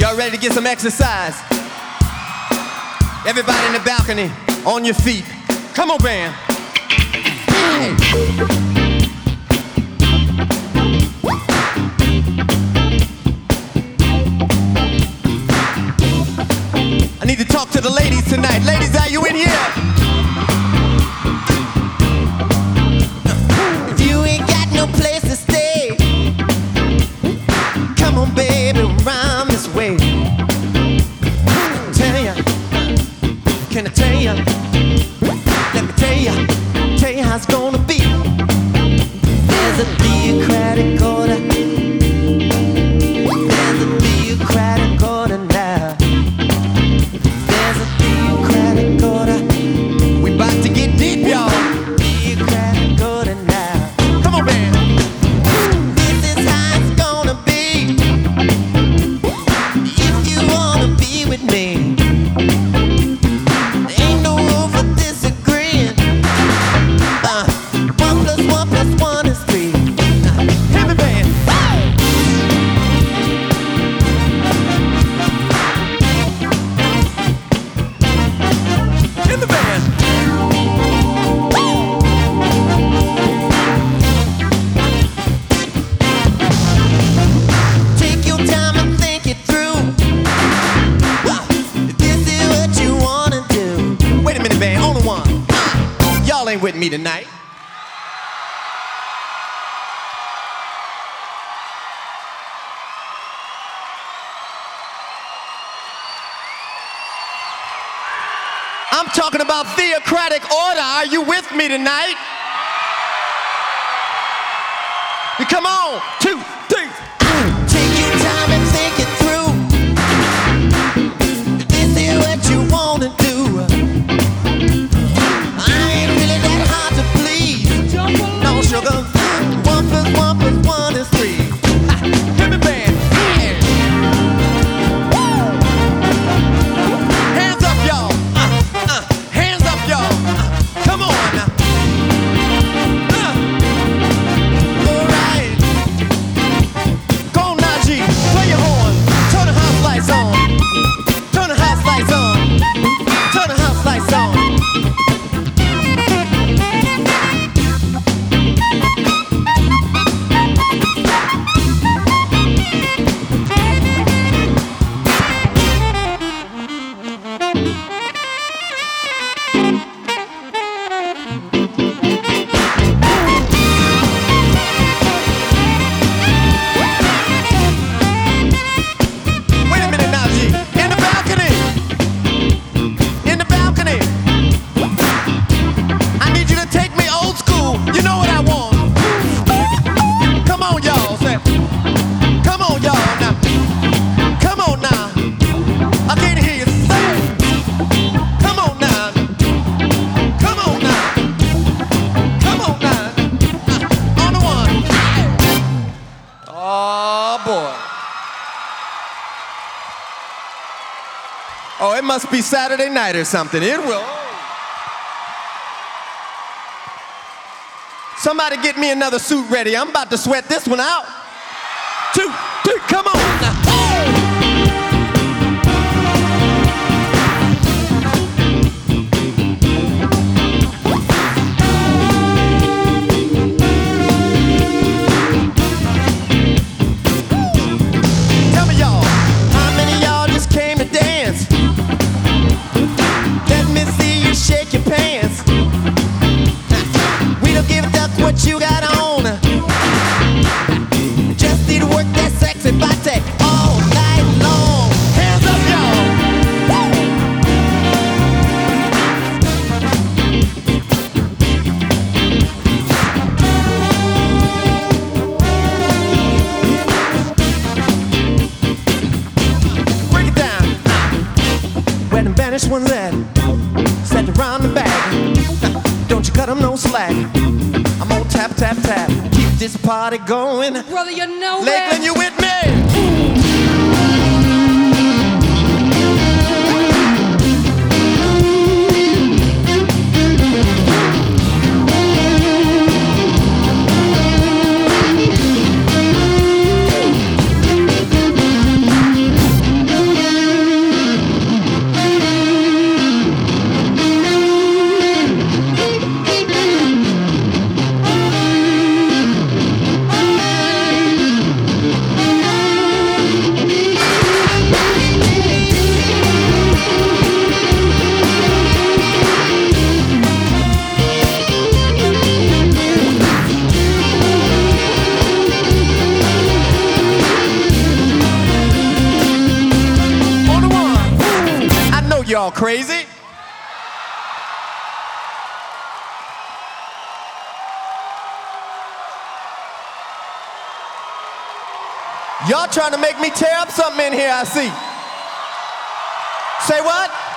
Y'all ready to get some exercise? Everybody in the balcony, on your feet. Come on, band. I need to talk to the ladies tonight. Ladies, are you in here? If you ain't got no place to stay, come on, baby, round this way. Can I tell ya? Let me tell you how it's gonna be. There's a theocratic order. There's a theocratic order now. There's a theocratic order. We about to get deep, y'all. Theocratic order now. Come on, man. This is how it's gonna be. If you wanna be with me. With me tonight. I'm talking about theocratic order. Are you with me tonight? You come on, 2, 3. Take your time and think it through. This is what you wanna do. Sugar. 1 + 1 + 1 is 3. Hit me, band. Hands up, y'all. Hands up, y'all. Come on now. All right. Go on, Najee. Play your horn. Turn the house lights on. Turn the house lights on. Turn the house lights on. Oh, it must be Saturday night or something. It will. Somebody get me another suit ready. I'm about to sweat this one out. 2, 3, come on now. Tell me, y'all, how many of y'all just came to dance? Let me see you shake your pants. We don't give a duck what you got on. Just need to work that sexy body all night long. Hands up, y'all. Break it down. Where the banished ones at? Set around the back. Don't you cut them no slack. I'm on tap, tap, tap. Keep this party going. Brother, you know Lakeland, you with me? y'all crazy. Y'all trying to make me tear up something in here, I see. Say what?